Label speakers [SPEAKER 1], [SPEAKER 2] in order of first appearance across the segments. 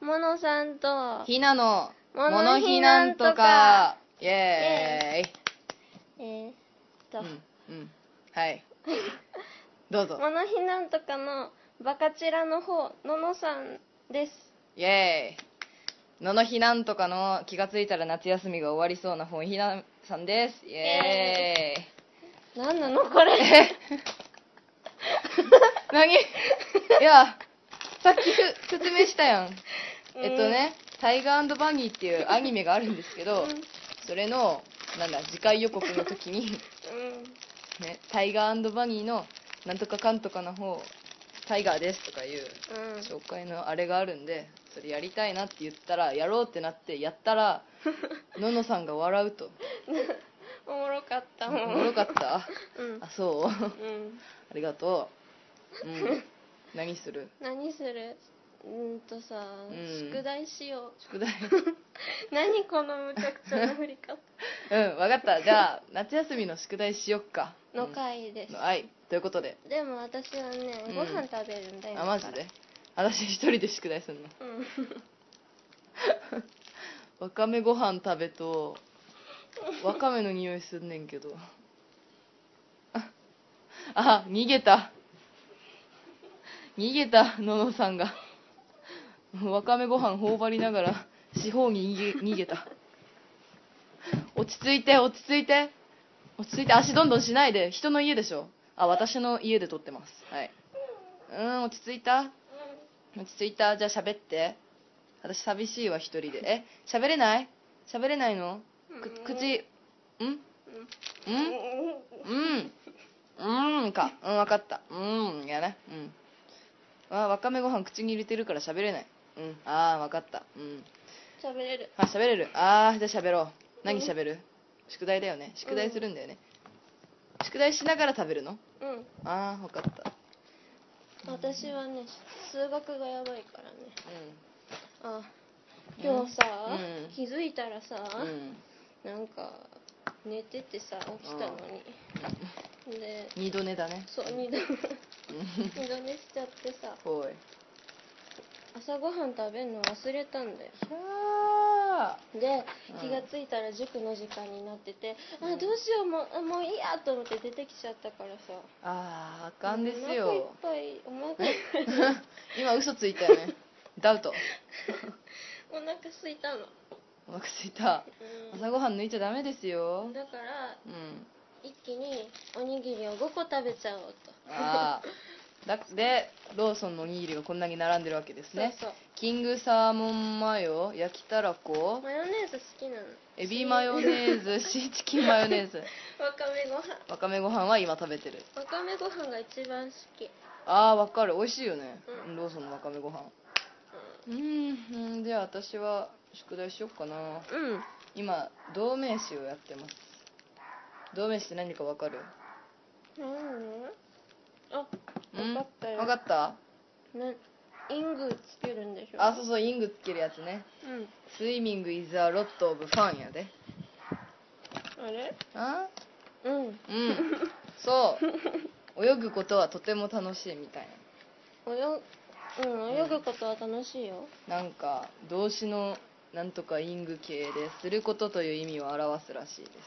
[SPEAKER 1] モノさんと
[SPEAKER 2] ひなの
[SPEAKER 1] モ
[SPEAKER 2] モノヒなんとかイエーイ。はいどうぞ。
[SPEAKER 1] モノヒなんとかのバカチラの方、ののさんです。
[SPEAKER 2] イエーイ。ののひなんとかの気がついたら夏休みが終わりそうな本ひなさんです。イエーイ。
[SPEAKER 1] なんなのこれ
[SPEAKER 2] 何いやさっき説明したやん。タイガー&バニーっていうアニメがあるんですけど、それの次回予告の時に、タイガー&バニーのなんとかかんとかの方タイガーですとかいう紹介のあれがあるんで、それやりたいなって言ったらやろうってなってやったらののさんが笑うと。
[SPEAKER 1] おもろかった
[SPEAKER 2] おもろかった、あそう、ありがとう。何する
[SPEAKER 1] さ、宿題しよう。
[SPEAKER 2] 宿題
[SPEAKER 1] 何このむちゃくちゃな振り方
[SPEAKER 2] 分かった。じゃあ夏休みの宿題しよっか
[SPEAKER 1] の回です。
[SPEAKER 2] はいということで、
[SPEAKER 1] でも私はね、ご飯食べるんだよ。
[SPEAKER 2] マジで私一人で宿題すんの。わかめご飯食べとわかめの匂いすんねんけど逃げたののさんがわかめご飯頬張りながら四方に逃げた。落ち着いて足どんどんしないで。人の家でしょ。私の家で撮ってます。はい。落ち着いた。じゃあ喋って。私寂しいわ一人で。喋れないの？口か。わかった。やね。わかめご飯口に入れてるから喋れない。わかった。
[SPEAKER 1] 喋れる。
[SPEAKER 2] 喋れる。じゃあ喋ろう。何喋る？宿題だよね。宿題するんだよね。宿題しながら食べるの？わかった。
[SPEAKER 1] 私はね、数学がやばいからね。今日さ、気づいたらさ、なんか寝ててさ、起きたのに。で、
[SPEAKER 2] 二度寝だね。
[SPEAKER 1] そう、二度寝しちゃってさ、朝ごはん食べるの忘れたんだよ。で、気がついたら塾の時間になってて、どうしよう、もういいやと思って出てきちゃったからさ。
[SPEAKER 2] あかんですよ。
[SPEAKER 1] お腹いっぱい
[SPEAKER 2] 今嘘ついたよね。ダウト。
[SPEAKER 1] お腹空いたの。
[SPEAKER 2] お腹空いた。朝ごはん抜いちゃダメですよ。
[SPEAKER 1] だから、一気におにぎりを5個食べちゃおうと。
[SPEAKER 2] でローソンのおにぎりがこんなに並んでるわけですね。
[SPEAKER 1] そう。
[SPEAKER 2] キングサーモンマヨ、焼きたらこ、
[SPEAKER 1] マヨネーズ好きなの。
[SPEAKER 2] エビマヨネーズ、シーチキンマヨネーズ。
[SPEAKER 1] わかめご飯。
[SPEAKER 2] わかめご飯は今食べてる。
[SPEAKER 1] わかめご飯が一番好き。
[SPEAKER 2] わかる。美味しいよね、ローソンのわかめご飯。じゃあ私は宿題しよっかな。今同名詞をやってます。同名詞って何かわかる？
[SPEAKER 1] 分かったよ。
[SPEAKER 2] 分かった？
[SPEAKER 1] イングつけるんでしょ。
[SPEAKER 2] そう、イングつけるやつね。スイミング is a lot of fun やで。
[SPEAKER 1] あれ？
[SPEAKER 2] そう泳ぐことはとても楽しいみたい
[SPEAKER 1] な。泳ぐことは楽しいよ。なん
[SPEAKER 2] か動詞のなんとかイング系ですることという意味を表すらしいです。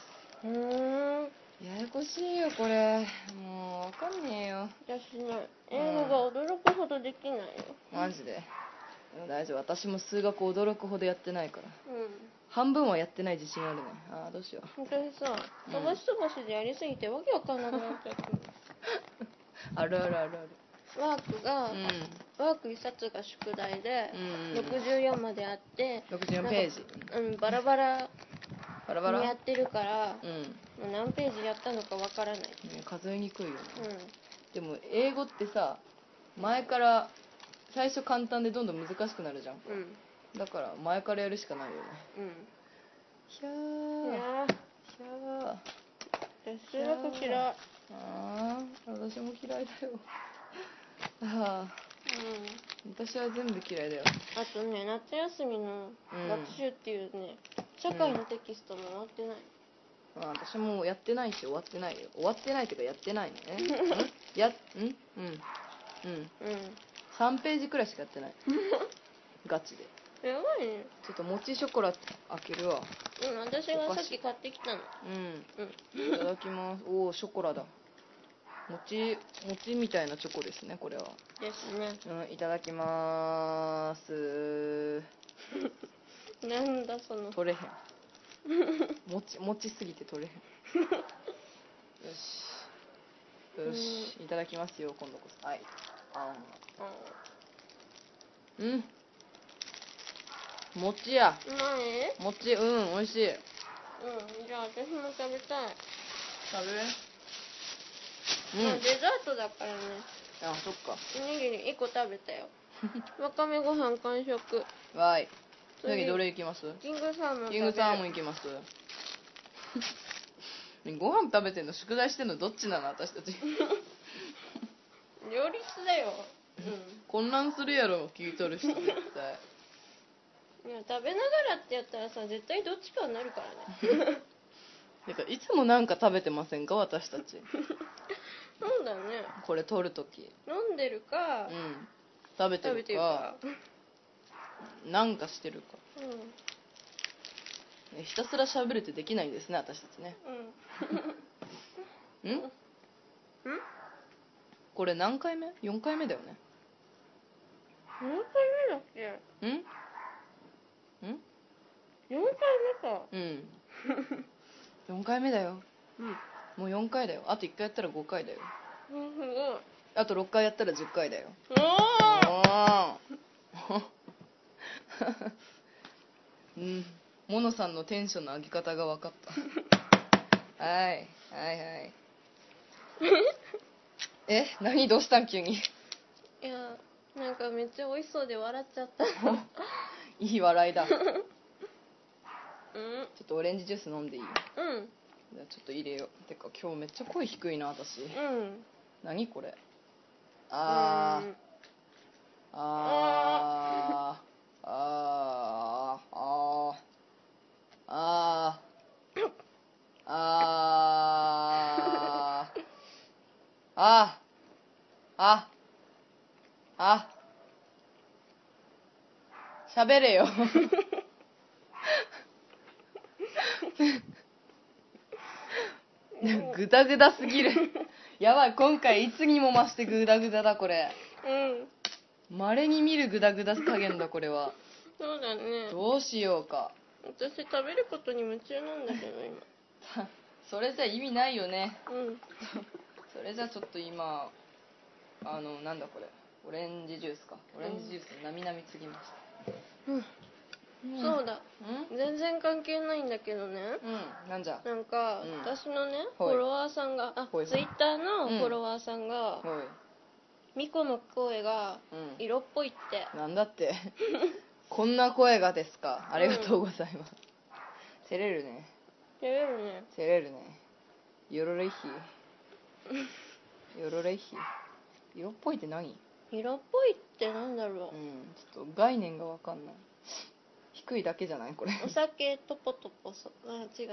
[SPEAKER 2] ややこしいよこれ。もうわかんねえよ。
[SPEAKER 1] 私ね、英語が驚くほどできないよ。
[SPEAKER 2] マジで？大丈夫。私も数学驚くほどやってないから。半分はやってない自信あるね。どうしよう。
[SPEAKER 1] 私さ、飛ばしでやりすぎてわけわかんなくなっちゃった。
[SPEAKER 2] ある。
[SPEAKER 1] ワーク1冊が宿題で、64まであって、
[SPEAKER 2] 64ページ。
[SPEAKER 1] バラバラにやってるから、何ページやったのかわからない。
[SPEAKER 2] 数えにくいよね。でも英語ってさ、前から最初簡単でどんどん難しくなるじゃん。だから前からやるしかないよね。ひゃー。
[SPEAKER 1] 数学嫌い。
[SPEAKER 2] 私も嫌いだよ。私は全部嫌いだよ。
[SPEAKER 1] あとね、夏休みの学習っていうね、社会のテキストも終わってない。
[SPEAKER 2] 私もやってないし終わってないよ。終わってないっていうかやってないのね。3ページくらいしかやってない。ガチで。
[SPEAKER 1] やばいね。
[SPEAKER 2] ちょっともちショコラ開けるわ。
[SPEAKER 1] 私がさっき買ってきたの。
[SPEAKER 2] いただきます。おお、ショコラだ。もちみたいなチョコですね、これは。
[SPEAKER 1] ですね。
[SPEAKER 2] いただきまーす。
[SPEAKER 1] なんだその。
[SPEAKER 2] 取れへん。もちすぎて取れへん。よし、いただきますよ、今度こそ。はい。餅や。餅、美味しい。
[SPEAKER 1] じゃあ私も食べたい。
[SPEAKER 2] 食べる？
[SPEAKER 1] デザートだからね。
[SPEAKER 2] あ、そっか。
[SPEAKER 1] おにぎり1個食べたよ。わかめご飯完食。
[SPEAKER 2] わーい。次どれいきます？
[SPEAKER 1] キングサーモン。
[SPEAKER 2] キングサーモンいきます。ご飯食べてんの宿題してんのどっちなの私たち。
[SPEAKER 1] 両立だよ。
[SPEAKER 2] 混乱するやろ聞いとる人絶対。
[SPEAKER 1] いや食べながらってやったらさ絶対どっちかになるからね。
[SPEAKER 2] だからいつもなんか食べてませんか私たち。
[SPEAKER 1] そうだね。
[SPEAKER 2] これ取るとき
[SPEAKER 1] 飲んでるか、
[SPEAKER 2] 食べてるかなんかしてるか。ひたすら喋るってできないんですね私たちね。これ何回目？ 4 回目だよね。
[SPEAKER 1] 何回目だっけ？4回目か。
[SPEAKER 2] 4回目だよ。もう4回だよ。あと1回やったら5回だよ。あと6回やったら10回だよ。モノさんのテンションの上げ方が分かった。はい何どうしたん急に。
[SPEAKER 1] いやなんかめっちゃ美味しそうで笑っちゃった。
[SPEAKER 2] いい笑いだ。ちょっとオレンジジュース飲んでいい？じゃあちょっと入れよう。てか今日めっちゃ声低いな私。何これ。喋れよ。グダグダすぎる。やばい、今回いつにも増してグダグダだこれ。稀に見るグダグダ加減だこれは。
[SPEAKER 1] そうだね。
[SPEAKER 2] どうしようか。
[SPEAKER 1] 私食べることに夢中なんだけど今。
[SPEAKER 2] それじゃ意味ないよね。それじゃちょっと今なんだこれ、オレンジジュースか。オレンジジュースなみなみすぎました。
[SPEAKER 1] そうだ。全然関係ないんだけどね。
[SPEAKER 2] なんじゃ。
[SPEAKER 1] なんか私のねフォロワーさんがツイッターのフォロワーさんがミコの声が色っぽいって。
[SPEAKER 2] なんだって。こんな声がですか。ありがとうございます。照れるね。
[SPEAKER 1] 照れるね。
[SPEAKER 2] 照れるね。よろれいひ。よろれいひ。色っぽいって何？
[SPEAKER 1] 色っぽいってなんだろう。
[SPEAKER 2] ちょっと概念がわかんない。低いだけじゃないこれ。
[SPEAKER 1] お酒トポトポ違う。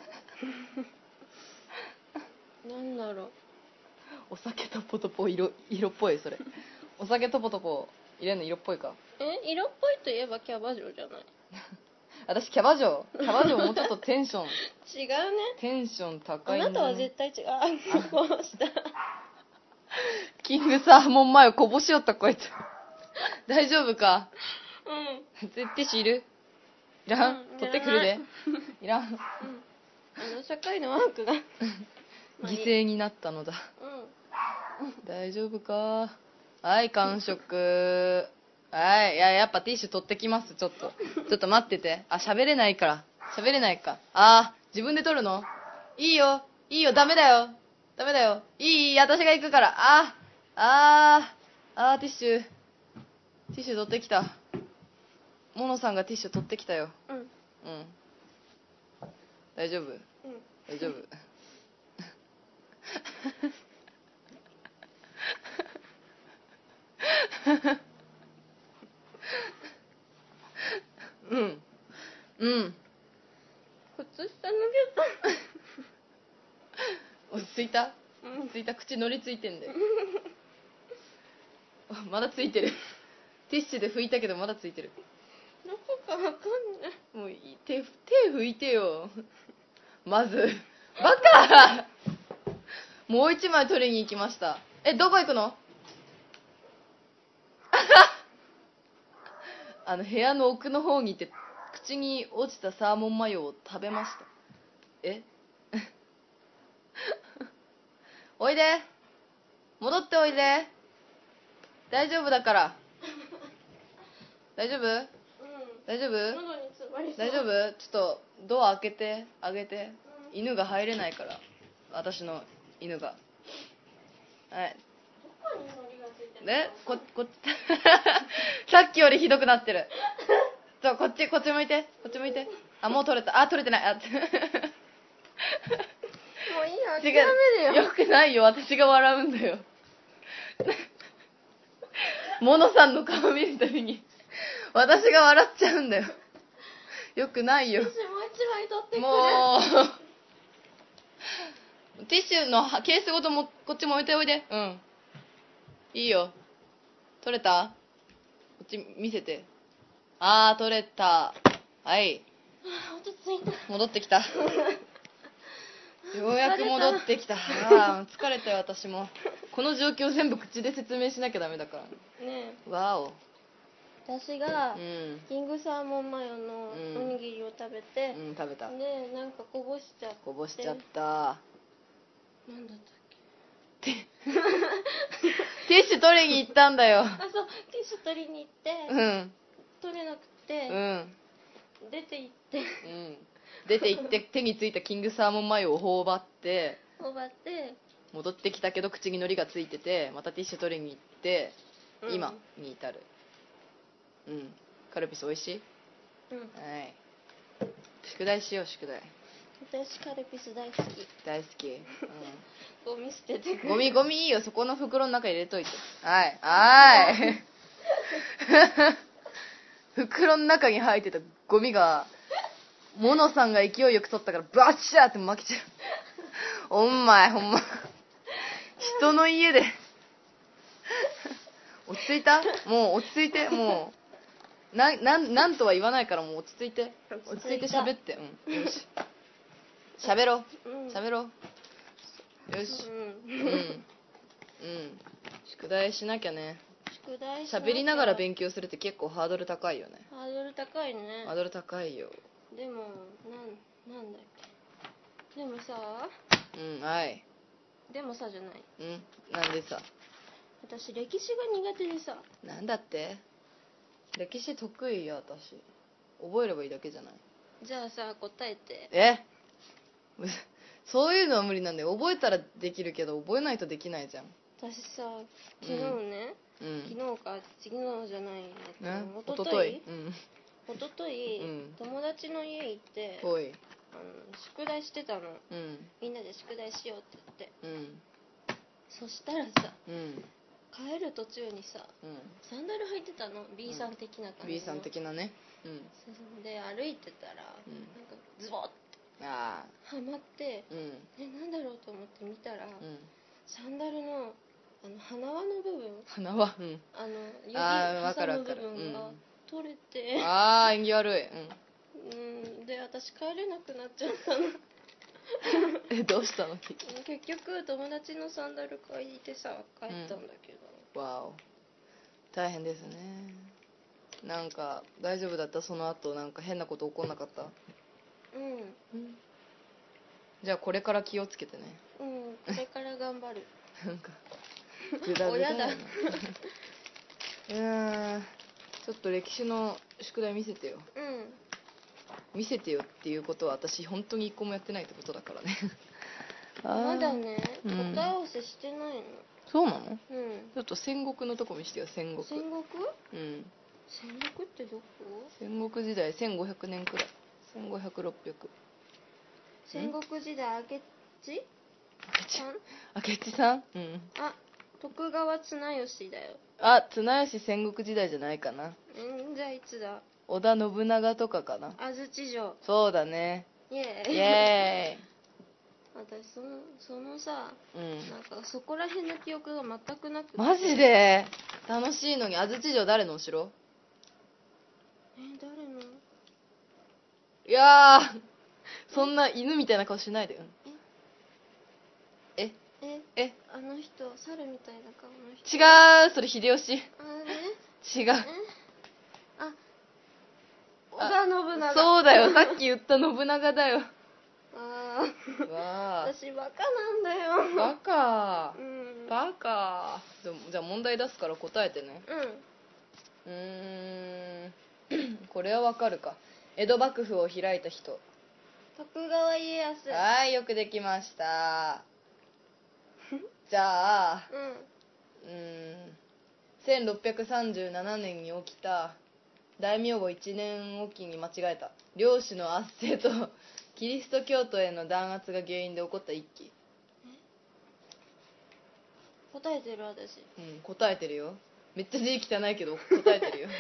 [SPEAKER 1] なんだろう。
[SPEAKER 2] お酒トポトポ色っぽいそれ。お酒トポトポ入れるの色っぽいか。
[SPEAKER 1] 色っぽいといえばキャバ嬢じゃない。
[SPEAKER 2] 私キャバ嬢もうちょっとテンション。
[SPEAKER 1] 違うね。
[SPEAKER 2] テンション高い。
[SPEAKER 1] あなたは絶対違う。こうした。
[SPEAKER 2] キングサーモン前をこぼしよったこいつ。大丈夫か？ティッシュいる？いらん？取ってくるで。いらん。
[SPEAKER 1] 社会のワークが
[SPEAKER 2] 犠牲になったのだ。大丈夫か？はい、完食。はい、やっぱティッシュ取ってきます。ちょっと待ってて。喋れないか。自分で取るの？いいよ、ダメだよ。いい、私が行くから。ティッシュ取ってきた。モノさんがティッシュ取ってきたよ。大丈夫？大丈夫。
[SPEAKER 1] 靴下脱げ
[SPEAKER 2] た。落ち着いた？口乗りついてんで。まだついてる。ティッシュで拭いたけどまだついてる。
[SPEAKER 1] どこかわかんない。
[SPEAKER 2] もう手拭いてよまずバカもう一枚取りに行きました。どこ行くの部屋の奥の方に行って口に落ちたサーモンマヨを食べました。おいで、戻っておいで、大丈夫だから。大丈夫？大丈夫？大丈夫？ちょっとドア開けてあげて。犬が入れないから、私の犬が。はい。さっきよりひどくなってる。こっち向いて。もう取れた。取れてない。もう
[SPEAKER 1] いいよ、諦めるよ。
[SPEAKER 2] よくないよ、私が笑うんだよ。モノさんの顔見るたびに私が笑っちゃうんだよ。よくないよ。
[SPEAKER 1] もう一枚取ってくれ。
[SPEAKER 2] もうティッシュのケースごともこっちも置いておいで。いいよ。取れた？こっち見せて。取れた。はい。
[SPEAKER 1] 落ち着いた。
[SPEAKER 2] 戻ってきた。ようやく戻ってきた。疲れたよ、私も。この状況全部口で説明しなきゃダメだから
[SPEAKER 1] ね。
[SPEAKER 2] わお。
[SPEAKER 1] 私がキングサーモンマヨのおにぎりを食べて、
[SPEAKER 2] 食べた。
[SPEAKER 1] で、なんかこぼしちゃった。なんだったっけ。
[SPEAKER 2] ティッシュ取りに行ったんだよ。
[SPEAKER 1] そう、ティッシュ取りに行って、取れなくて、出て行って
[SPEAKER 2] 手についたキングサーモンマヨを頬張って戻ってきたけど口に海苔がついてて、またティッシュ取りに行って、今に至る。カルピス美味しい？はい。宿題しよう、宿題。
[SPEAKER 1] 私カルピス大好き。ゴミ捨ててくれ。
[SPEAKER 2] ゴミいいよ、そこの袋の中に入れといて。はい袋の中に入ってたゴミがモノさんが勢いよく取ったからバッシャーって巻きちゃう。ほんま人の家で落ち着いた？もう落ち着いて。もうなんとは言わないから、もう落ち着いて喋って。よし、喋ろう。よし。宿題しなきゃね。喋りながら勉強するって結構ハードル高いよね。
[SPEAKER 1] ハードル高いね。
[SPEAKER 2] ハードル高いよ。
[SPEAKER 1] でもなんだっけ。でもさ。
[SPEAKER 2] はい。
[SPEAKER 1] でもさじゃない。
[SPEAKER 2] なんでさ。
[SPEAKER 1] 私歴史が苦手でさ。
[SPEAKER 2] なんだって？歴史得意よ、私。覚えればいいだけじゃない。
[SPEAKER 1] じゃあさ、答えて。
[SPEAKER 2] そういうのは無理なんだよ。覚えたらできるけど覚えないとできないじゃん。
[SPEAKER 1] 私さ、昨日ね、昨日か次のじゃない、おととい友達の家行って宿題してたの。みんなで宿題しようって言って、そしたらさ、帰る途中にさ、サンダル履いてたの。 B さん的な感じの。
[SPEAKER 2] B さん的なね。
[SPEAKER 1] で歩いてたら、なんかズボッてはまって、なんだろうと思って見たら、サンダルの鼻輪の部分、指挟む部分が取れて、
[SPEAKER 2] 縁起悪い。
[SPEAKER 1] で私帰れなくなっちゃったの。
[SPEAKER 2] どうしたの？
[SPEAKER 1] 結局友達のサンダル借りてさ帰ったんだけど。
[SPEAKER 2] わお、大変ですね。なんか大丈夫だった？その後なんか変なこと起こんなかった？じゃあこれから気をつけてね。
[SPEAKER 1] これから頑張る。
[SPEAKER 2] なんかグダグダやな。ちょっと歴史の宿題見せてよ。見せてよっていうことは私本当に一個もやってないってことだからね。
[SPEAKER 1] まだね、答え合わせしてないの。
[SPEAKER 2] そうなの？ちょっと戦国のとこ見してよ。戦国。
[SPEAKER 1] 戦国ってどこ？
[SPEAKER 2] 戦国時代1500年くらい。1500、600。
[SPEAKER 1] 戦国時代明智
[SPEAKER 2] さん？
[SPEAKER 1] 徳川綱吉だよ。
[SPEAKER 2] 綱吉戦国時代じゃないかな。
[SPEAKER 1] じゃあいつだ？
[SPEAKER 2] 織田信長とかかな。
[SPEAKER 1] 安土城。
[SPEAKER 2] そうだね。
[SPEAKER 1] イエーイ。私そのさ、なんかそこら辺の記憶が全くなくて。
[SPEAKER 2] マジで楽しいのに。安土城誰のお城？
[SPEAKER 1] 誰の？
[SPEAKER 2] いやー、そんな犬みたいな顔しないでよ。
[SPEAKER 1] あの人、猿みたいな顔の人。
[SPEAKER 2] 違う、それ秀吉。違う。
[SPEAKER 1] 織田信長。
[SPEAKER 2] そうだよ、さっき言った信長だよ。
[SPEAKER 1] 私バカなんだよ。
[SPEAKER 2] バカ。バカ。じゃあ問題出すから答えてね。これはわかるか。江戸幕府を開いた人。
[SPEAKER 1] 徳川家康。
[SPEAKER 2] はい、よくできました。じゃあ、1637年に起きた大名を1年おきに間違えた領主の圧政とキリスト教徒への弾圧が原因で起こった一揆。
[SPEAKER 1] 答えてる私。
[SPEAKER 2] 答えてるよ。めっちゃ字汚いけど答えてるよ。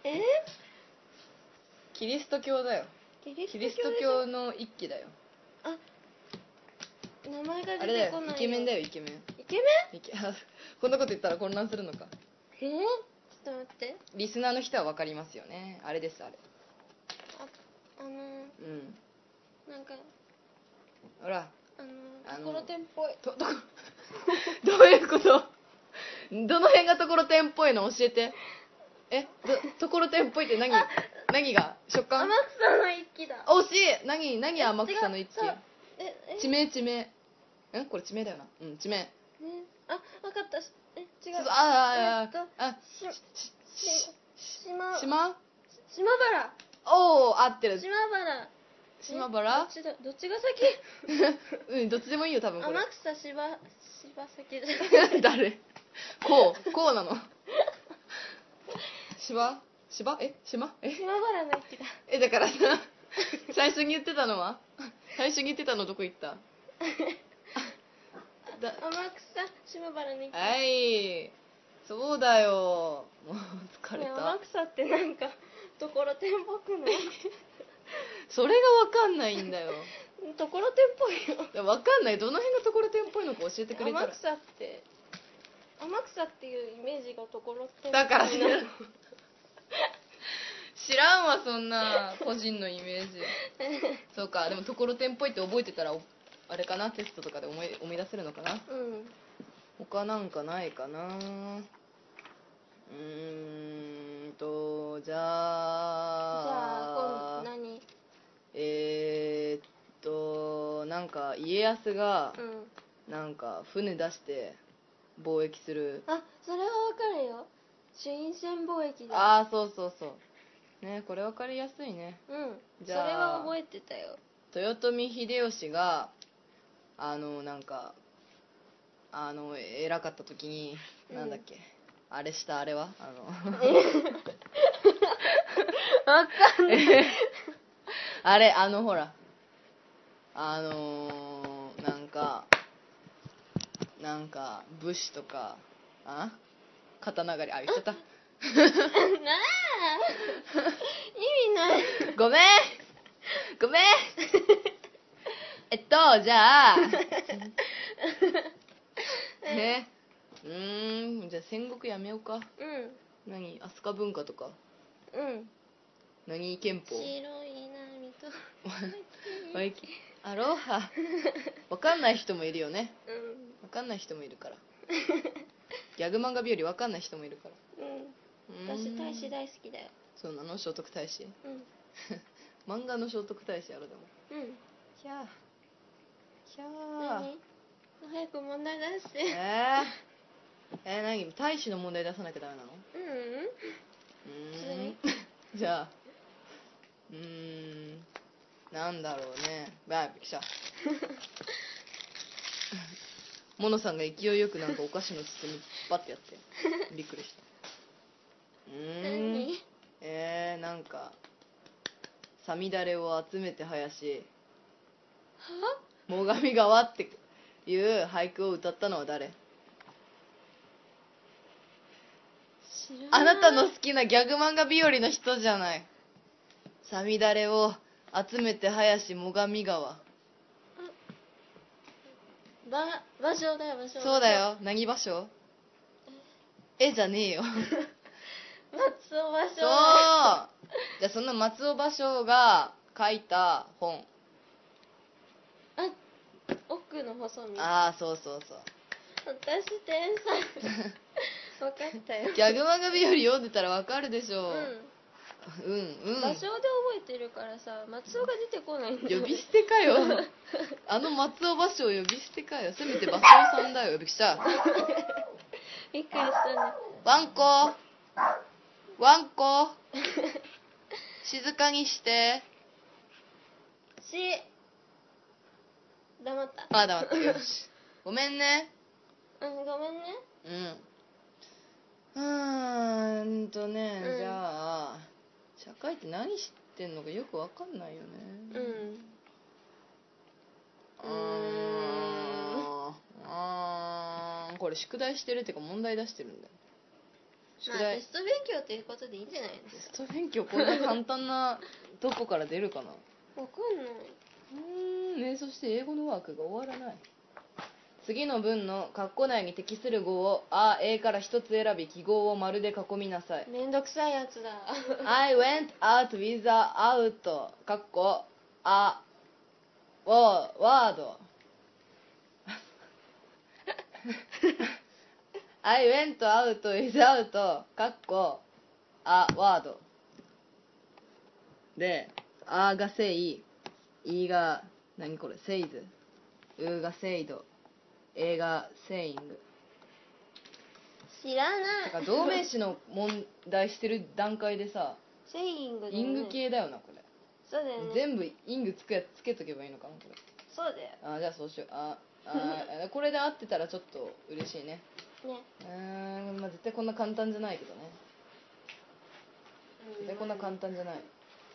[SPEAKER 2] キリスト教だよ。キリスト教の一揆だよ。
[SPEAKER 1] 名前が出てこないよ。
[SPEAKER 2] あれだよ、イケメンだよ、イケメン。
[SPEAKER 1] イケメ
[SPEAKER 2] ンこんなこと言ったら混乱するのか。
[SPEAKER 1] ちょっと待って。
[SPEAKER 2] リスナーの人は分かりますよね。あれです、あれ。
[SPEAKER 1] なんか
[SPEAKER 2] ほら、
[SPEAKER 1] ところてんっぽい。
[SPEAKER 2] どういうこと？どの辺がところてんっぽいの教えて。ところてんっぽいって何が食感？
[SPEAKER 1] 天草の一揆だ。
[SPEAKER 2] 惜しい。何天草の一揆？地名。これ地名だよな。地名。
[SPEAKER 1] わかった。違う。島原。
[SPEAKER 2] おー、合ってる。
[SPEAKER 1] 島原。
[SPEAKER 2] ど
[SPEAKER 1] っちが先？
[SPEAKER 2] どっちでもいいよ、多分これ。
[SPEAKER 1] 天草先じゃ
[SPEAKER 2] 誰？こうなの。島原の一
[SPEAKER 1] 揆だ。
[SPEAKER 2] だからさ、最初に言ってたのどこ行った？
[SPEAKER 1] 天草島原の一揆。
[SPEAKER 2] はい、そうだよ。もう疲れた。
[SPEAKER 1] 天草ってなんかところてんぽくない？
[SPEAKER 2] それが分かんないんだよ。
[SPEAKER 1] ところてんぽいよ。
[SPEAKER 2] 分かんない。どの辺がところてんぽいのか教えてくれたら。
[SPEAKER 1] 天草っていうイメージがところてんぽい
[SPEAKER 2] だから知らんわ、そんな個人のイメージ。そうか、でもところてんぽいって覚えてたらあれかな、テストとかで思い出せるのかな。他なんかないかな。じゃあ
[SPEAKER 1] 今度何？
[SPEAKER 2] なんか家康がなんか船出して貿易する。
[SPEAKER 1] それはわかるよ。朱印船貿易だ。
[SPEAKER 2] そうね、これ分かりやすいね。
[SPEAKER 1] じゃあそれは覚えてたよ。
[SPEAKER 2] 豊臣秀吉がなんか偉かった時に、なんだっけ、あれは
[SPEAKER 1] わかんない。
[SPEAKER 2] あれほらなんか武士とか刀狩り言っちゃった。
[SPEAKER 1] なあ意味ない。
[SPEAKER 2] ごめんじゃあじゃあ戦国やめようか。何？飛鳥文化とか。何憲法？
[SPEAKER 1] 白い波と
[SPEAKER 2] アロハ。分かんない人もいるよね。分かんない人もいるから。ギャグ漫画日和分かんない人もいるから。
[SPEAKER 1] 私大使大好きだよ。
[SPEAKER 2] そうなの？聖徳太子。漫画の聖徳太子あるでも。キャー。
[SPEAKER 1] 早く問題出して。
[SPEAKER 2] 何？大使の問題出さなきゃダメなの？じゃあなんだろうね。びっくりした。モノさんが勢いよくなんかお菓子の包みバッてやってびっくりした。なんかさみだれを集めて生やし最上川っていう俳句を歌ったのは誰？あなたの好きなギャグ漫画日和の人じゃない。さみだれを集めて生やし最上川。
[SPEAKER 1] 場所だよ、場所。
[SPEAKER 2] そうだよ。何場所？じゃねえよ。
[SPEAKER 1] 松尾芭蕉。
[SPEAKER 2] そう。 じゃあその松尾芭蕉が書いた本。
[SPEAKER 1] あ、奥の細道。
[SPEAKER 2] ああ、そうそうそう。
[SPEAKER 1] 私天才。分かったよ。
[SPEAKER 2] ギャグ漫画日和読んでたら分かるでしょ。うんうん。
[SPEAKER 1] 場所で覚えてるからさ、松尾が出てこないんだよ、ね。
[SPEAKER 2] 呼び捨てかよ。あの松尾芭蕉呼び捨てかよ。せめて芭蕉さんだよ。びっくりした。
[SPEAKER 1] びっくりしたね。
[SPEAKER 2] ワンコワンコ静かにして。
[SPEAKER 1] 黙った。
[SPEAKER 2] あ、黙った。よし。ごめんね。
[SPEAKER 1] ごめんね。
[SPEAKER 2] じゃあ、社会って何知ってんのかよくわかんないよね。これ宿題してるっていうか問題出してるんだよ。
[SPEAKER 1] 宿題、テスト勉強ということでいいんじゃないですか。
[SPEAKER 2] テスト勉強こんな簡単などこから出るかな。
[SPEAKER 1] わかんない。
[SPEAKER 2] そして英語のワークが終わらない。次の文の括弧内に適する語をあ、A から一つ選び記号を丸で囲みなさい。
[SPEAKER 1] めんどくさいやつだ。
[SPEAKER 2] I went out without 括弧あワードI went out without 括弧あワードで、あがせい、いが何これセイズ、うがセイド、えがセイング。
[SPEAKER 1] 知らない。
[SPEAKER 2] だから同名詞の問題してる段階でさ、
[SPEAKER 1] セイングだよね。
[SPEAKER 2] イング系だよなこれ。
[SPEAKER 1] そうだよね。
[SPEAKER 2] 全部イングつけとけばいいのかなこれ。
[SPEAKER 1] そうだよ。
[SPEAKER 2] じゃあそうしよう。これで合ってたらちょっと嬉しいね。絶対こんな簡単じゃないけどね。絶対こんな簡単じゃない。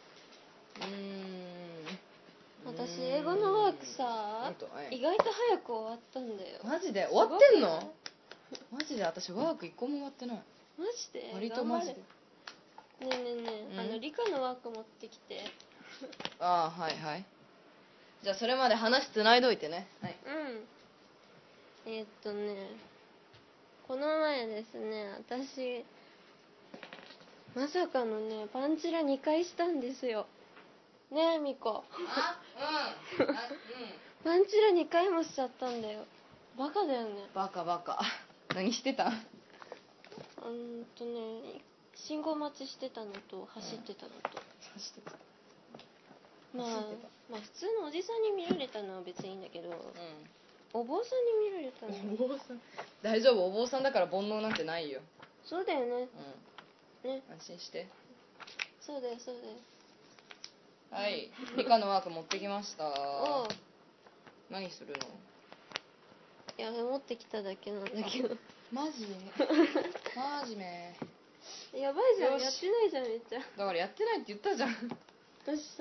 [SPEAKER 1] 私英語のワークさ、意外と早く終わったんだよ。
[SPEAKER 2] マジで終わってんの？マジで私ワーク1個も終わってない。
[SPEAKER 1] マジで？
[SPEAKER 2] 割とマジで。
[SPEAKER 1] ねえ理科のワーク持ってきて。
[SPEAKER 2] はいはい。じゃあそれまで話つないどいてね。はい。
[SPEAKER 1] この前ですね、私まさかのねパンチラ2回したんですよ。ねえミコ。パンチラ2回もしちゃったんだよ。バカだよね。
[SPEAKER 2] バカ。何してた？
[SPEAKER 1] 信号待ちしてたのと走ってたのと。まあ普通のおじさんに見られたのは別にいいんだけど、お坊さんに見られたの。
[SPEAKER 2] お坊さん大丈夫、お坊さんだから煩悩なんてないよ。
[SPEAKER 1] そうだよね。
[SPEAKER 2] ね、安心して。
[SPEAKER 1] そうだよ。
[SPEAKER 2] はい、理科のワーク持ってきました。何するの？
[SPEAKER 1] いや、持ってきただけなんだけど。
[SPEAKER 2] マジめ。
[SPEAKER 1] やばいじゃん、やってないじゃん、めっちゃ。
[SPEAKER 2] だからやってないって言ったじゃん。
[SPEAKER 1] 私さ、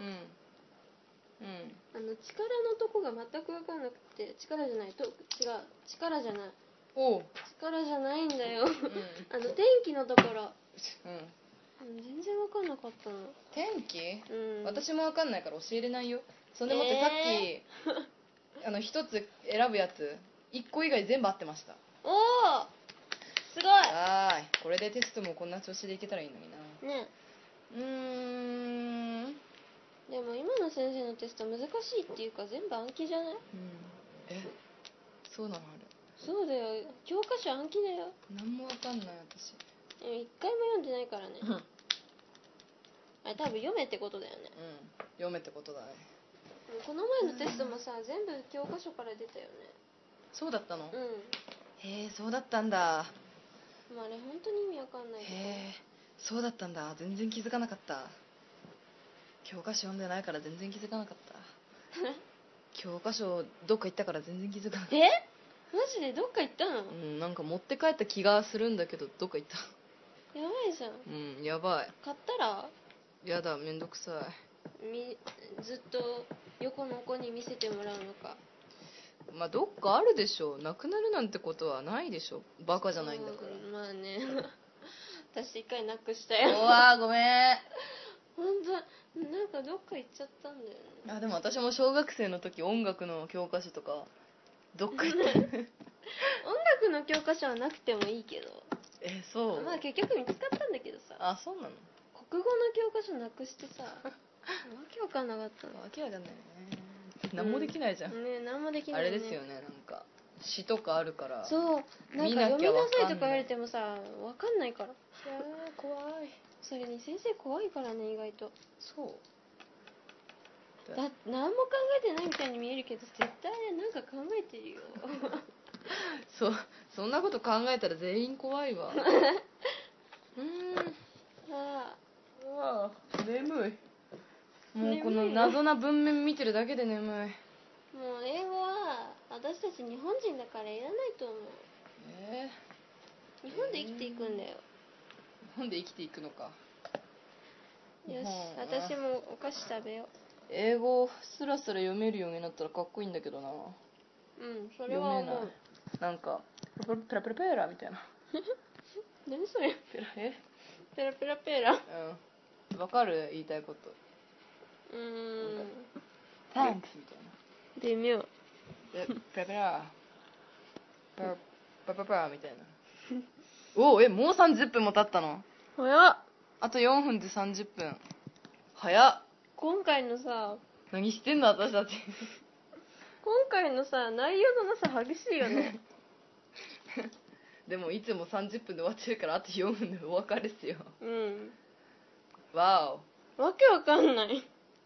[SPEAKER 1] 力のとこが全く分かんなくて、力じゃないんだよ。天気のところ。全然分かんなかったの。
[SPEAKER 2] 天気？私も分かんないから教えれないよ。そんでもってさっき一つ選ぶやつ1個以外全部合ってました。
[SPEAKER 1] おお、すごい。
[SPEAKER 2] これでテストもこんな調子でいけたらいいのにな。
[SPEAKER 1] ね。でも今の先生のテスト難しいっていうか全部暗記じゃない？
[SPEAKER 2] そうなの？あれ
[SPEAKER 1] そうだよ、教科書暗記だよ。
[SPEAKER 2] 何も分かんない私。
[SPEAKER 1] 一回も読んでないからね。あれ多分読めってことだよね。
[SPEAKER 2] 読めってことだね。
[SPEAKER 1] この前のテストもさ、全部教科書から出たよね。
[SPEAKER 2] そうだったの？へえ、そうだったんだ。
[SPEAKER 1] あれ本当に意味わかんないけど。
[SPEAKER 2] へえ、そうだったんだ。全然気づかなかった。教科書読んでないから全然気づかなかった教科書どっか行ったから全然気づかなかった。
[SPEAKER 1] マジでどっか行ったの？
[SPEAKER 2] なんか持って帰った気がするんだけどどっか行った。
[SPEAKER 1] やばいじゃん。
[SPEAKER 2] やばい。
[SPEAKER 1] 買ったら？
[SPEAKER 2] やだ、めんどくさ
[SPEAKER 1] い。ずっと横の子に見せてもらうのか。
[SPEAKER 2] どっかあるでしょ。なくなるなんてことはないでしょ。バカじゃないんだから。
[SPEAKER 1] まあね私一回なくしたよ。
[SPEAKER 2] ごめん。
[SPEAKER 1] 本当なんかどっか行っちゃったんだよね。
[SPEAKER 2] でも私も小学生の時音楽の教科書とかどっか行った音
[SPEAKER 1] 楽の教科書はなくてもいいけど。
[SPEAKER 2] そう。
[SPEAKER 1] 結局見つかったんだけどさ。
[SPEAKER 2] そうなの？
[SPEAKER 1] 国語の教科書なくしてさわけわかんなかったの。
[SPEAKER 2] わけわかんないね。何もできないじゃん、
[SPEAKER 1] ね、何もできない、
[SPEAKER 2] ね、あれですよね、なんか詩とかあるから
[SPEAKER 1] そうなんか読みなさいとか言われてもさわかんないから。いや怖い。それに先生怖いからね意外と。
[SPEAKER 2] そう
[SPEAKER 1] 何も考えてないみたいに見えるけど絶対なんか考えてるよ
[SPEAKER 2] そんなこと考えたら全員怖いわ
[SPEAKER 1] あ
[SPEAKER 2] あ眠い。もうこの謎な文面見てるだけで眠い。
[SPEAKER 1] もう英語は私たち日本人だからいらないと思う。日本で生きていくんだよ。
[SPEAKER 2] 日本で生きていくのか。
[SPEAKER 1] よし、私もお菓子食べよう。
[SPEAKER 2] 英語スラスラ読めるようになったらかっこいいんだけどな。
[SPEAKER 1] それは思う。読めない。
[SPEAKER 2] なんかペラペラペラみたいな
[SPEAKER 1] 何それ。
[SPEAKER 2] ペラ
[SPEAKER 1] ペラペラ。
[SPEAKER 2] わかる言いたいこと。Thanks みたいな。
[SPEAKER 1] 微妙。
[SPEAKER 2] ペラペラパパパみたいなもう30分も経ったの。
[SPEAKER 1] 早っ。
[SPEAKER 2] あと4分で30分。早っ。
[SPEAKER 1] 今回のさ、
[SPEAKER 2] 何してんの私たち
[SPEAKER 1] 今回のさ内容のなさ激しいよね
[SPEAKER 2] でもいつも30分で終わってるからあと4分でお別れっすよ。わ
[SPEAKER 1] わけわかんない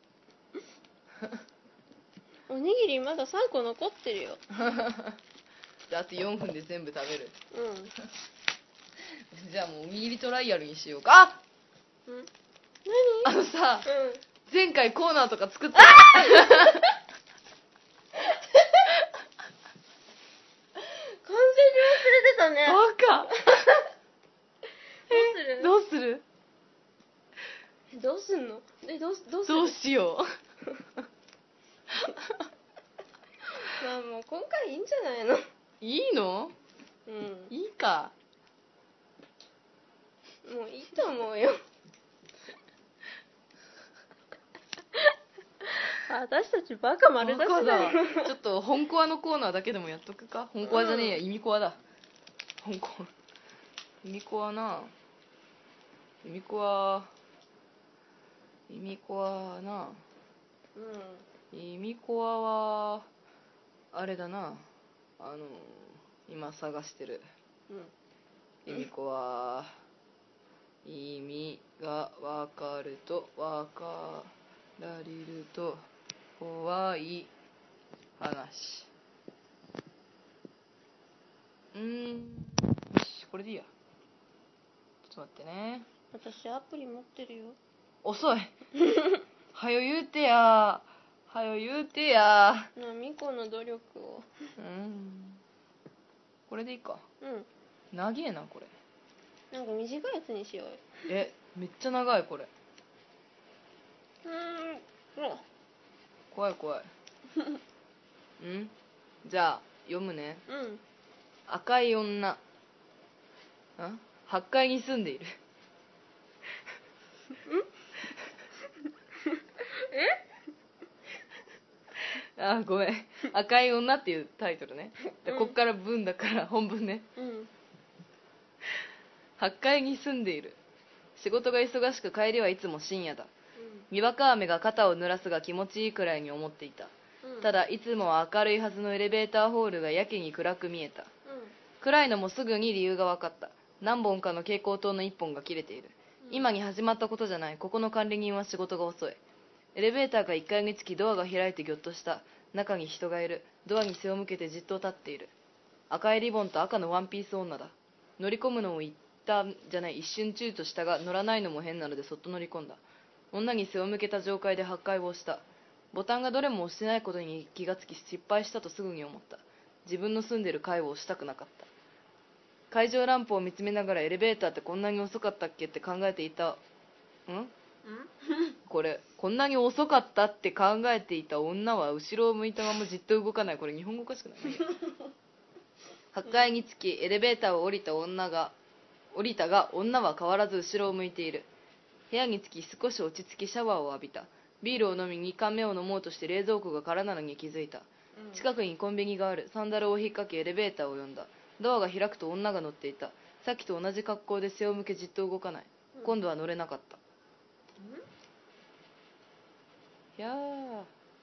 [SPEAKER 1] おにぎりまだ3個残ってるよ
[SPEAKER 2] じゃああと4分で全部食べる。じゃあもうおにぎりトライアルにしようか。何さ、前回コーナーとか作った完
[SPEAKER 1] 全に忘れてたね。
[SPEAKER 2] バカ
[SPEAKER 1] どうする
[SPEAKER 2] どうすんの
[SPEAKER 1] どう
[SPEAKER 2] しよう
[SPEAKER 1] まあもう今回いいんじゃないの。
[SPEAKER 2] いいの？いいか。
[SPEAKER 1] もういいと思うよ私たちバカ丸出しだよ
[SPEAKER 2] ちょっと本コアのコーナーだけでもやっとくか。本コアじゃねえや、意味コアだ。本コア意味コアな。意味コアな。意味コアはあれだな。今探してる。意味コア意味がわかるとわかられると怖い話。よし、これでいいや。ちょっと待ってね。
[SPEAKER 1] 私アプリ持ってるよ。
[SPEAKER 2] 遅いはよ言うてや。
[SPEAKER 1] ミコの努力を。
[SPEAKER 2] これでいいか。長えなこれ。
[SPEAKER 1] なんか短いやつにしようよ。
[SPEAKER 2] めっちゃ長いこれ。怖いじゃあ読むね。赤い女8階に住んでいるごめん。赤い女っていうタイトルね。こっから文だから本文ね。8階に住んでいる。仕事が忙しく帰りはいつも深夜だ。にわか雨が肩を濡らすが気持ちいいくらいに思っていた。ただいつもは明るいはずのエレベーターホールがやけに暗く見えた。暗いのもすぐに理由が分かった。何本かの蛍光灯の1本が切れている。今に始まったことじゃない。ここの管理人は仕事が遅い。エレベーターが1階につきドアが開いてぎょっとした。中に人がいる。ドアに背を向けてじっと立っている。赤いリボンと赤のワンピース女だ。乗り込むのを一瞬躊躇したが、乗らないのも変なのでそっと乗り込んだ。女に背を向けた状態で8階を押した。ボタンがどれも押してないことに気がつき失敗したとすぐに思った。自分の住んでる階を押したくなかった。会場ランプを見つめながらエレベーターってこんなに遅かったっけって考えていた。こんなに遅かったって考えていた女は後ろを向いたままじっと動かない。これ日本語おかしくない8階につきエレベーターを降りたが女は変わらず後ろを向いている。部屋に着き少し落ち着きシャワーを浴びた。ビールを飲み2缶目を飲もうとして冷蔵庫が空なのに気づいた。近くにコンビニがある。サンダルを引っ掛けエレベーターを呼んだ。ドアが開くと女が乗っていた。さっきと同じ格好で背を向けじっと動かない。今度は乗れなかった。 いやー、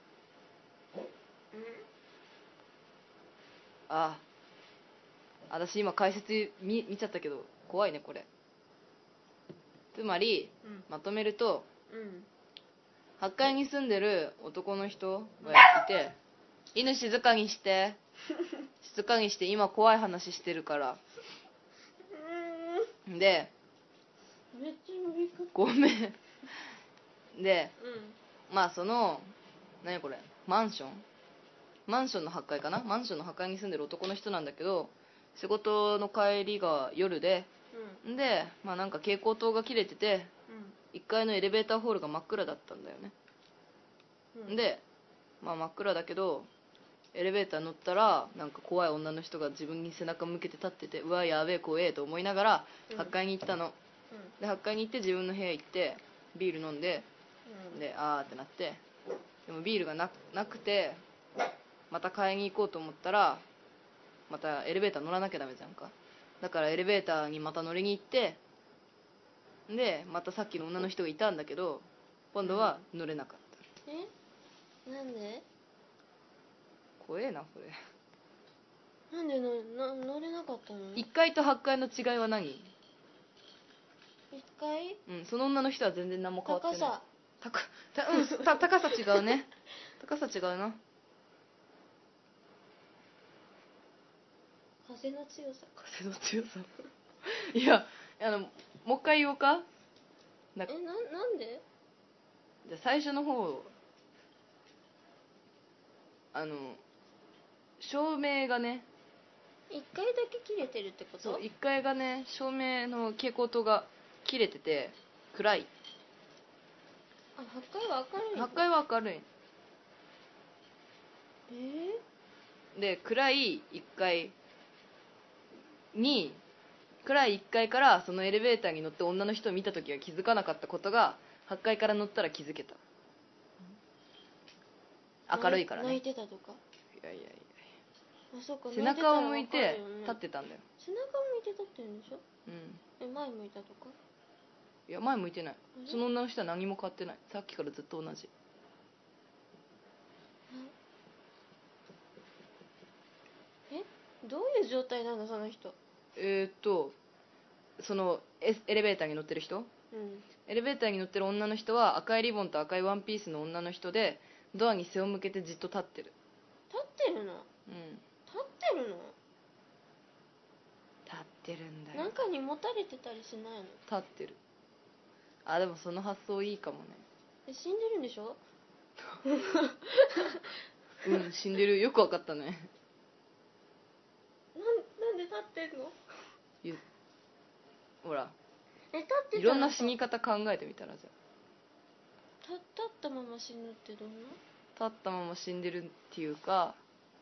[SPEAKER 2] あ、私今解説見ちゃったけど怖いねこれ。つまり、まとめると、8階に住んでる男の人がいて、犬静かにして静かにして、今怖い話してるから。で、ごめん。で、まあその何これ、マンションの8階かな、マンションの8階に住んでる男の人なんだけど、仕事の帰りが夜で、で、まあなんか蛍光灯が切れてて、1階のエレベーターホールが真っ暗だったんだよね。で、まあ真っ暗だけど、エレベーター乗ったらなんか怖い女の人が自分に背中向けて立ってて、うわやべえ怖えと思いながら8階に行ったの。で8階に行って自分の部屋行ってビール飲んで、であーってなって、でもビールがなくて、また買いに行こうと思ったら、またエレベーター乗らなきゃダメじゃんか。だからエレベーターにまた乗りに行って、でまたさっきの女の人がいたんだけど、今度は乗れなかった。
[SPEAKER 1] なんで？
[SPEAKER 2] 怖えなこれ。
[SPEAKER 1] なんで乗れなかったの？1
[SPEAKER 2] 階と8階の違いは何？
[SPEAKER 1] 1 階？
[SPEAKER 2] その女の人は全然何も変わってない。
[SPEAKER 1] 高さ
[SPEAKER 2] 高さ違うね。高さ違うな。
[SPEAKER 1] 風の強さ。
[SPEAKER 2] いや、もう一回言おうか。
[SPEAKER 1] なんで？
[SPEAKER 2] じゃあ最初の方、照明がね、
[SPEAKER 1] 1階だけ切れてるってこと？
[SPEAKER 2] そう、1階がね、照明の蛍光灯が切れてて暗い。
[SPEAKER 1] あ、8階は明るいの？
[SPEAKER 2] 8階は明るい。で、暗い1階に、暗い1階からそのエレベーターに乗って女の人を見たときは気づかなかったことが、8階から乗ったら気づけた。明るいからね。
[SPEAKER 1] 泣いてたとか？
[SPEAKER 2] いや。
[SPEAKER 1] あ、そうか、
[SPEAKER 2] 背中を向いて立ってたんだよ。
[SPEAKER 1] 背中を向いて立ってるんでしょ？前向いたとか？
[SPEAKER 2] いや、前向いてない。その女の人は何も変わってない。さっきからずっと同じ。
[SPEAKER 1] どういう状態なのその人？
[SPEAKER 2] そのエレベーターに乗ってる人、エレベーターに乗ってる女の人は赤いリボンと赤いワンピースの女の人で、ドアに背を向けてじっと立ってる。
[SPEAKER 1] 立ってるの？立ってるの？
[SPEAKER 2] 立ってるんだよ。
[SPEAKER 1] なんかに持たれてたりしないの？
[SPEAKER 2] 立ってる。あ、でもその発想いいかもね。
[SPEAKER 1] 死んでるんでしょ？
[SPEAKER 2] 死んでる。よくわかったね。
[SPEAKER 1] なんで立ってんの？
[SPEAKER 2] ほら、
[SPEAKER 1] 立ってたら
[SPEAKER 2] いろんな死に方考えてみたら。じゃ
[SPEAKER 1] 立ったまま死ぬってどんな？
[SPEAKER 2] 立ったまま死んでるっていうか、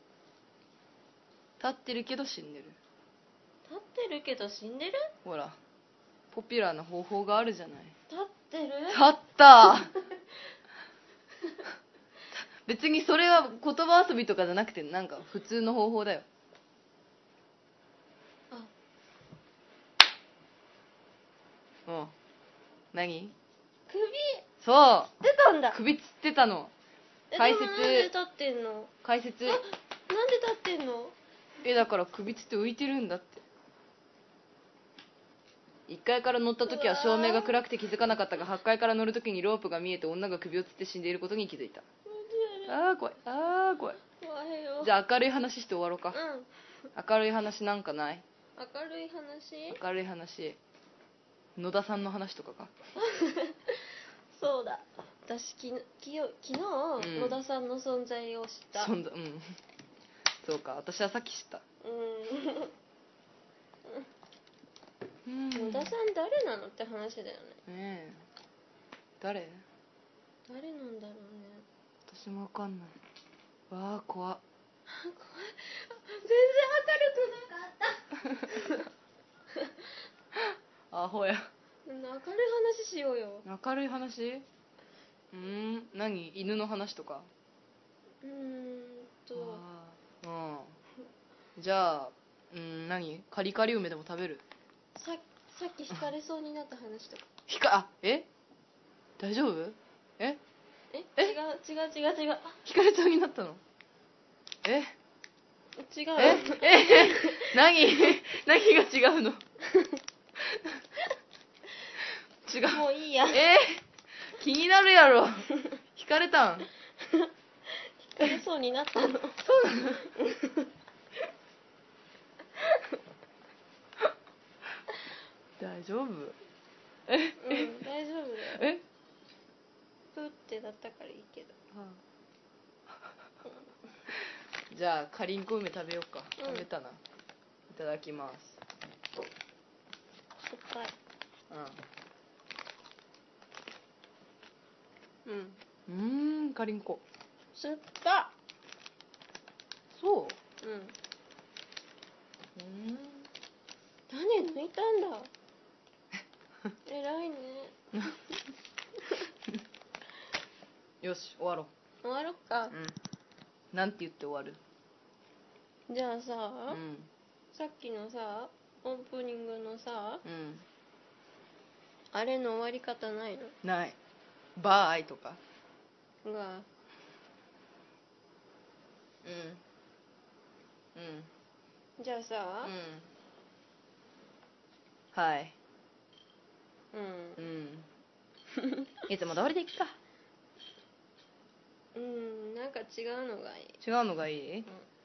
[SPEAKER 2] 立ってるけど死んでる。
[SPEAKER 1] 立ってるけど死んでる？
[SPEAKER 2] ほら、ポピュラーな方法があるじゃない。
[SPEAKER 1] 立ってる？
[SPEAKER 2] 立った別にそれは言葉遊びとかじゃなくて、なんか普通の方法だよ。何？
[SPEAKER 1] 首？
[SPEAKER 2] そう。
[SPEAKER 1] つってたんだ。
[SPEAKER 2] 首つってたの。解説。
[SPEAKER 1] なんで立ってんの？
[SPEAKER 2] 解説。
[SPEAKER 1] なんで立ってんの？
[SPEAKER 2] だから首つって浮いてるんだって。1階から乗った時は照明が暗くて気づかなかったが、8階から乗る時にロープが見えて女が首をつって死んでいることに気づいた。怖い。
[SPEAKER 1] 怖いよ。
[SPEAKER 2] じゃあ明るい話して終わろうか。明るい話なんかない？明るい話。野田さんの話とかか。
[SPEAKER 1] そうだ。私昨日、野田さんの存在を知った。
[SPEAKER 2] そうか、私はさっき知った。
[SPEAKER 1] 野田さん誰なのって話だよ
[SPEAKER 2] ね。誰
[SPEAKER 1] なんだろうね。
[SPEAKER 2] 私もわかんない。わあ、怖っ。
[SPEAKER 1] 全然明るくなかった
[SPEAKER 2] アホや。
[SPEAKER 1] 明るい話しようよ。
[SPEAKER 2] 明るい話？何？犬の話とか？じゃあ、何？カリカリ梅でも食べる？
[SPEAKER 1] さっき惹かれそうになった話とか。
[SPEAKER 2] 大丈夫？違
[SPEAKER 1] う違う
[SPEAKER 2] ひかるちゃんになったの？
[SPEAKER 1] 違う
[SPEAKER 2] 何が違うの？違う。
[SPEAKER 1] もういいや。
[SPEAKER 2] 気になるやろ。ひかれたん？
[SPEAKER 1] ひかれそうになったの。そう
[SPEAKER 2] なの？大丈夫？
[SPEAKER 1] 大丈夫だよ。プってだったからいいけど。
[SPEAKER 2] じゃあかりんこ梅食べようか。
[SPEAKER 1] うん
[SPEAKER 2] 食べたな。いただきます。
[SPEAKER 1] 酸っぱい。
[SPEAKER 2] かりんこ。
[SPEAKER 1] 酸っぱ。
[SPEAKER 2] そう。
[SPEAKER 1] 種抜いたんだ。偉いね。
[SPEAKER 2] よし、終わろう。
[SPEAKER 1] 終わろっか。
[SPEAKER 2] なんて言って終わる？
[SPEAKER 1] じゃあさ、さっきのさ、オープニングのさ、あれの終わり方ないの？
[SPEAKER 2] ない。バーイとか
[SPEAKER 1] が。じゃあさ、
[SPEAKER 2] はい。いつも通りでいっか。
[SPEAKER 1] なんか違うのがいい。
[SPEAKER 2] 違うのがいい？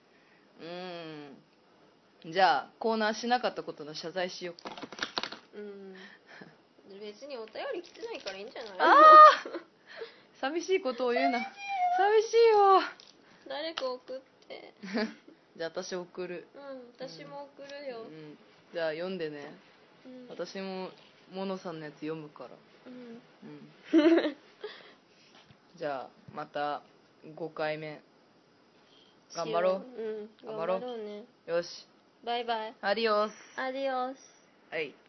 [SPEAKER 2] じゃあコーナーしなかったことの謝罪しようか。
[SPEAKER 1] 別にお便り来てないからいいんじゃない？
[SPEAKER 2] 寂しいことを言うな。寂しいよ。
[SPEAKER 1] 誰か送って。
[SPEAKER 2] じゃあ私送る。
[SPEAKER 1] 私も送るよ。
[SPEAKER 2] じゃあ読んでね。私もモノさんのやつ読むから。じゃあまた5回目頑張ろう。
[SPEAKER 1] 頑張ろうね。
[SPEAKER 2] よし。
[SPEAKER 1] バイバイ。
[SPEAKER 2] アディオス。
[SPEAKER 1] アディオス。
[SPEAKER 2] はい。